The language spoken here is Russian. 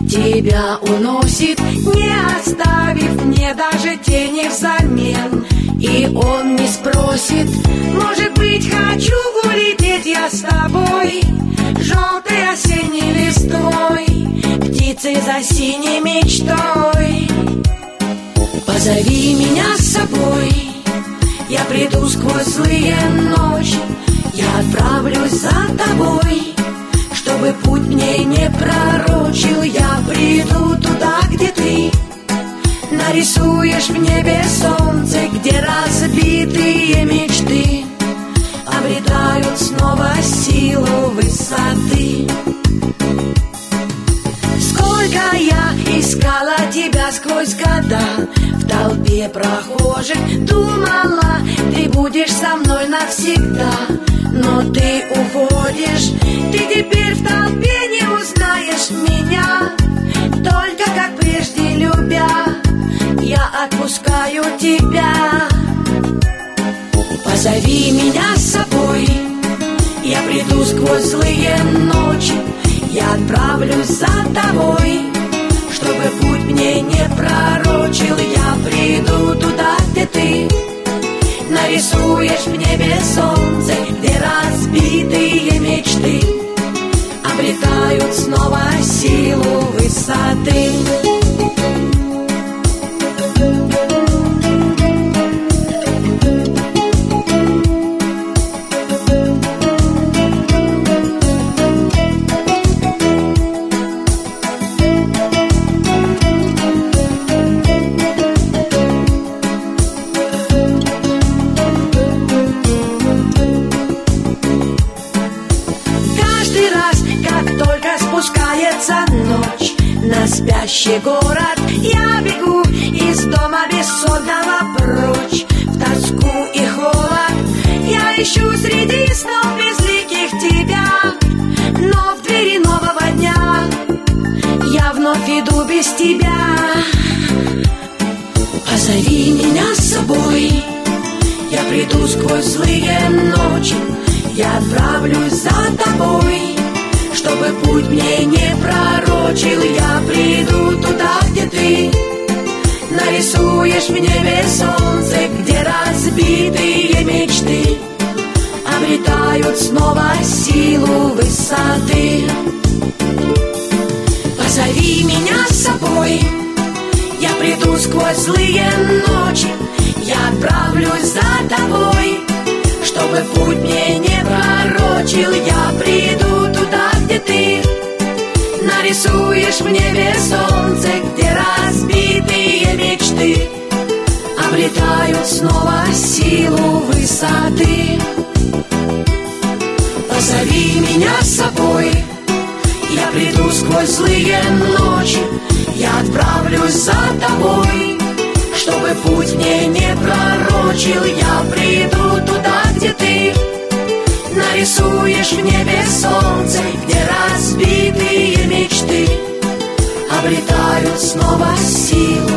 тебя уносит, не оставив мне даже тени взамен. И он не спросит, может быть, хочу улететь я с тобой, желтой осенней листвой, птицей за синей мечтой. Позови меня с собой, я приду сквозь злые ночи, я отправлюсь за тобой, чтобы путь мне не пророчил. Я приду туда, где ты нарисуешь в небе солнце, где разбитые мечты обретают снова силу высоты. Сколько я искала тебя сквозь года, в толпе прохожих думала, ты будешь со мной навсегда. Но ты уходишь, ты теперь в толпе не узнаешь меня, только как прежде любя, я отпускаю тебя. Позови меня с собой, я приду сквозь злые ночи, я отправлюсь за тобой, чтобы путь мне не пророчил. Я приду туда, где ты нарисуешь в небе солнце, где разбитые мечты обретают снова силу высоты. Ночь на спящий город, я бегу из дома бессонного прочь. В тоску и холод я ищу среди снов безликих тебя, но в двери нового дня я вновь иду без тебя. Позови меня с собой, я приду сквозь злые ночи, я отправлюсь за тобой, чтобы путь мне не пророчил. Я приду туда, где ты нарисуешь в небе солнце, где разбитые мечты обретают снова силу высоты. Позови меня с собой, я приду сквозь злые ночи, я отправлюсь за тобой, чтобы путь мне не пророчил. Я приду туда, где ты нарисуешь в небе солнце, где разбитые мечты обретают снова силу высоты. Позови меня с собой, я приду сквозь злые ночи, я отправлюсь за тобой, чтобы путь мне не пророчил. Я приду туда, где ты нарисуешь в небе солнце, где разбитые мечты обретают снова силу